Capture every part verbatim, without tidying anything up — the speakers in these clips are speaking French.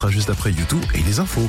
Juste après YouTube et les infos.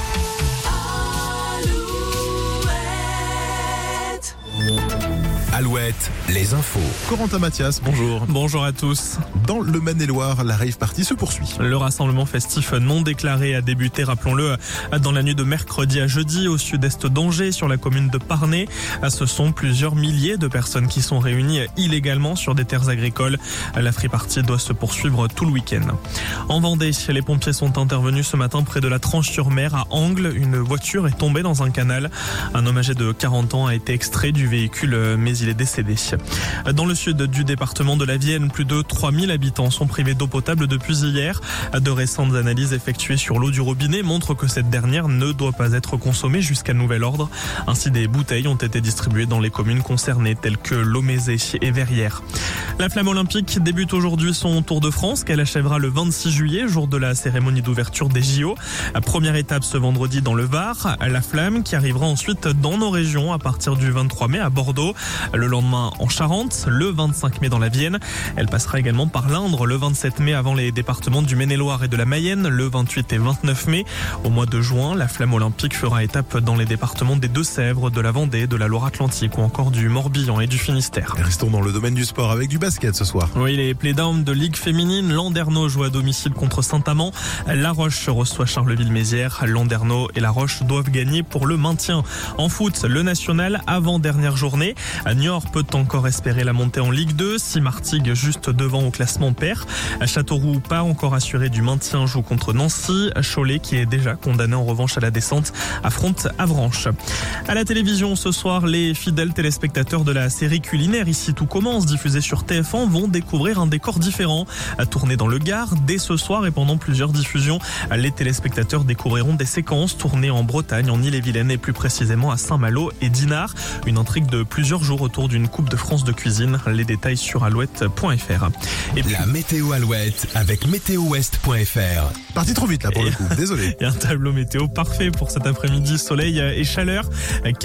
Alouette, les infos. Corentin Mathias, bonjour. Bonjour à tous. Dans le Maine-et-Loire, la rave party se poursuit. Le rassemblement festif non déclaré a débuté, rappelons-le, dans la nuit de mercredi à jeudi au sud-est d'Angers, sur la commune de Parnay. Ce sont plusieurs milliers de personnes qui sont réunies illégalement sur des terres agricoles. La free party doit se poursuivre tout le week-end. En Vendée, les pompiers sont intervenus ce matin près de la Tranche-sur-Mer à Angles. Une voiture est tombée dans un canal. Un homme âgé de quarante ans a été extrait du véhicule, mais il est décédé. Dans le sud du département de la Vienne, plus de trois mille habitants sont privés d'eau potable depuis hier. De récentes analyses effectuées sur l'eau du robinet montrent que cette dernière ne doit pas être consommée jusqu'à nouvel ordre. Ainsi, des bouteilles ont été distribuées dans les communes concernées telles que Lomézé et Verrières. La flamme olympique débute aujourd'hui son Tour de France qu'elle achèvera le vingt-six juillet, jour de la cérémonie d'ouverture des J O. Première étape ce vendredi dans le Var, la flamme qui arrivera ensuite dans nos régions à partir du vingt-trois mai à Bordeaux. Le lendemain en Charente, le vingt-cinq mai dans la Vienne. Elle passera également par l'Indre le vingt-sept mai avant les départements du Maine-et-Loire et de la Mayenne le vingt-huit et vingt-neuf mai. Au mois de juin, la flamme olympique fera étape dans les départements des Deux-Sèvres, de la Vendée, de la Loire-Atlantique ou encore du Morbihan et du Finistère. Restons dans le domaine du sport avec du basket ce soir. Oui, les playdowns de Ligue féminine. Landerneau joue à domicile contre Saint-Amand. La Roche reçoit Charleville-Mézières. Landerneau et La Roche doivent gagner pour le maintien. En foot, le national avant-dernière journée. Niort peut encore espérer la montée en Ligue deux. Si Martigues, juste devant au classement, perd. Châteauroux, pas encore assuré du maintien, joue contre Nancy. Cholet, qui est déjà condamné en revanche à la descente, affronte Avranches. À la télévision ce soir, les fidèles téléspectateurs de la série culinaire Ici tout commence, diffusée sur T F un, vont découvrir un décor différent. Tourné dans le Gard, dès ce soir et pendant plusieurs diffusions, les téléspectateurs découvriront des séquences tournées en Bretagne, en Ille-et-Vilaine et plus précisément à Saint-Malo et Dinard. Une intrigue de plusieurs jours autour d'une Coupe de France de cuisine. Les détails sur alouette point f r. Et puis... La météo Alouette avec météo ouest point f r. Parti trop vite là pour et... le coup, désolé. Il y a un tableau météo parfait pour cet après-midi, soleil et chaleur.